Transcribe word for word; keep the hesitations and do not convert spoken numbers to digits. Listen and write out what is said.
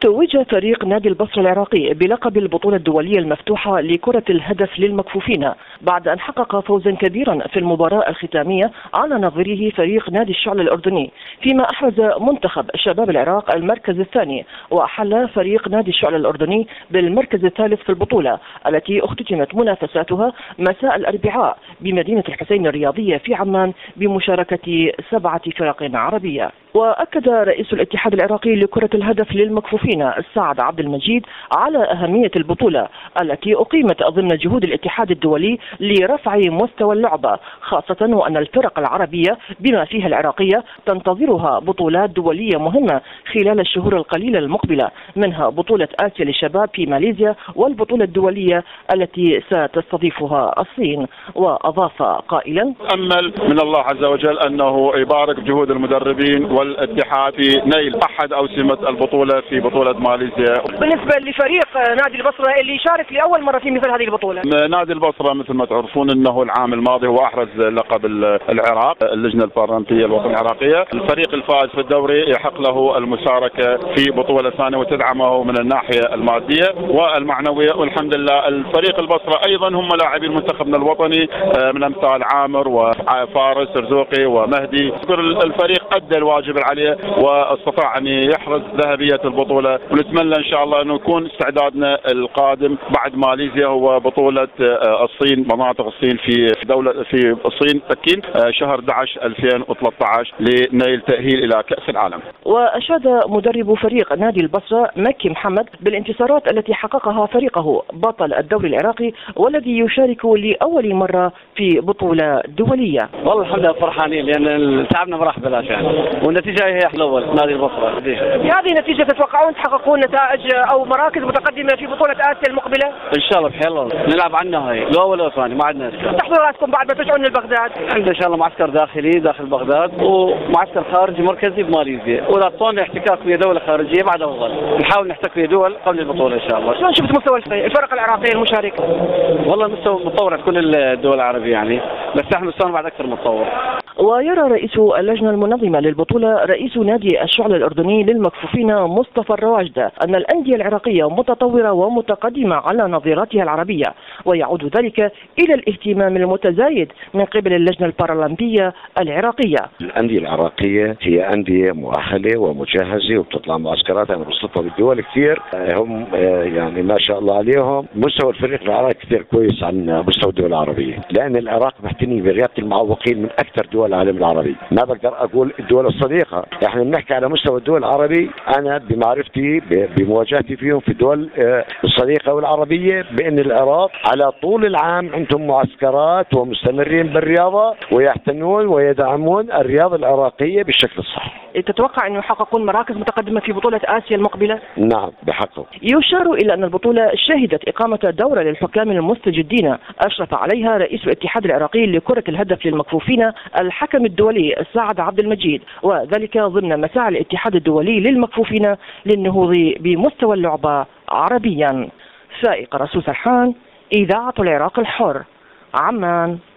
توج فريق نادي البصرة العراقي بلقب البطولة الدولية المفتوحة لكرة الهدف للمكفوفين بعد أن حقق فوزا كبيرا في المباراة الختامية على نظيره فريق نادي الشعلة الأردني، فيما أحرز منتخب شباب العراق المركز الثاني، وأحل فريق نادي الشعلة الأردني بالمركز الثالث في البطولة التي اختتمت منافساتها مساء الأربعاء بمدينة الحسين الرياضية في عمان بمشاركة سبعة فرق عربية. وأكد رئيس الاتحاد العراقي لكرة الهدف للمكفوفين السعد عبد المجيد على أهمية البطولة التي أقيمت ضمن جهود الاتحاد الدولي لرفع مستوى اللعبة، خاصة وأن الفرق العربية بما فيها العراقية تنتظرها بطولات دولية مهمة خلال الشهور القليلة المقبلة، منها بطولة آسيا للشباب في ماليزيا والبطولة الدولية التي ستستضيفها الصين. وأضاف قائلا: أمل من الله عز وجل أنه يبارك جهود المدربين والاتحاد في نيل أحد أوسمة البطولة في بطولة ماليزيا. بالنسبة لفريق نادي البصرة اللي يشارك لأول مرة في مثل هذه البطولة، نادي البصرة مثل ما تعرفون أنه العام الماضي هو أحرز لقب العراق اللجنة البارالمبية الوطنية العراقية. الفريق الفائز في الدوري يحق له المشاركة في بطولة ثانية وتدعمه من الناحية المادية والمعنوية، والحمد لله الفريق البصرة أيضا هم لاعبين منتخبنا الوطني من أمثال عامر وفارس رزوقي ومهدي. الفريق أدى الواجب عليه واستطاع أن يحرز ذهبية البطولة، ونتمنى إن شاء الله أنه يكون استعدادنا القادم بعد ماليزيا هو بطولة الصين، مناطق الصين في دولة في الصين تكين شهر أحد عشر ألفين وثلاثة عشر لنيل تأهيل إلى كأس العالم. وأشاد مدرب فريق نادي البصرة مكي محمد بالانتصارات التي حققها فريقه بطل الدوري العراقي والذي يشارك لأول مرة في بطولة دولية. والله الحمد لله فرحانين لأن تعبنا ما راح بلاش يعني، والنتيجة هي الأول نادي البصرة. بهذه النتيجة تتوقعون تحققون نتائج أو مراكز متقدمة في بطولة آسيا المقبلة؟ إن شاء الله بحيل الله نلعب عنها هي الأول والثاني ما عندنا إشكال. تحضيراتكم بعد ما ترجعون لبغداد؟ عندنا إن شاء الله معسكر داخلي داخل بغداد ومعسكر خارجي مركزي بماليزيا، وإذا أعطونا احتكاك في دولة خارجية بعد أفضل، نحاول نحتك في دول قبل البطولة إن شاء الله. شلون شفت مستوى الفرق العراقية المشاركة؟ والله مستوى متطور في كل الدول العربية يعني، بس احنا مستوانا بعد أكثر متطور. ويرى رئيس اللجنة المنظمة للبطولة رئيس نادي الشعلة الأردني للمكفوفين مصطفى الرواجدة أن الأندية العراقية متطورة ومتقدمة على نظيراتها العربية، ويعود ذلك إلى الاهتمام المتزايد من قبل اللجنة البارالمبية العراقية. الأندية العراقية هي أندية مؤهلة ومجهزة وبتطلع معسكرات، أنا بصفتها بالدول كثير، هم يعني ما شاء الله عليهم. مستوى الفريق العراقي كثير كويس عن مستوى الدول العربية، لأن العراق محتني بريادة المعوقين من أكثر دول العالم العربي. ما بقدر أقول الدول الصديقة، احنا بنحكي على مستوى الدول العربي. أنا بمعرفتي بمواجهتي فيهم في الدول الصديقة والعربية بأن العراق على طول العام عندهم معسكرات ومستمرين بالرياضة ويحتنون ويدعمون الرياضة العراقية بالشكل الصحيح. تتوقع أن يحققون مراكز متقدمة في بطولة آسيا المقبلة؟ نعم بحقه. يشار إلى أن البطولة شهدت إقامة دورة للحكام المستجدين أشرف عليها رئيس الاتحاد العراقي لكرة الهدف للمكفوفين الحكم الدولي السعد عبد المجيد، وذلك ضمن مساعي الاتحاد الدولي للمكفوفين للنهوض بمستوى اللعبة عربيا. فائق رسول سرحان، إذاعة العراق الحر، عمان.